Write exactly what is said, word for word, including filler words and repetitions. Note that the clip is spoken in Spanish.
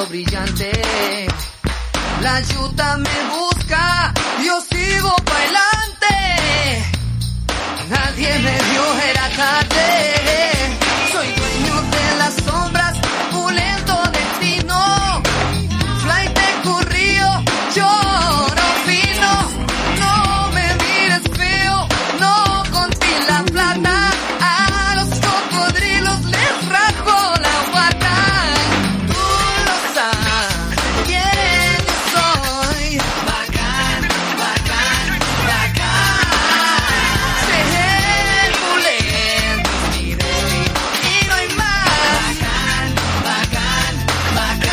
brillante. La yuta me busca, yo sigo pa'lante. Nadie me vio, era tarde.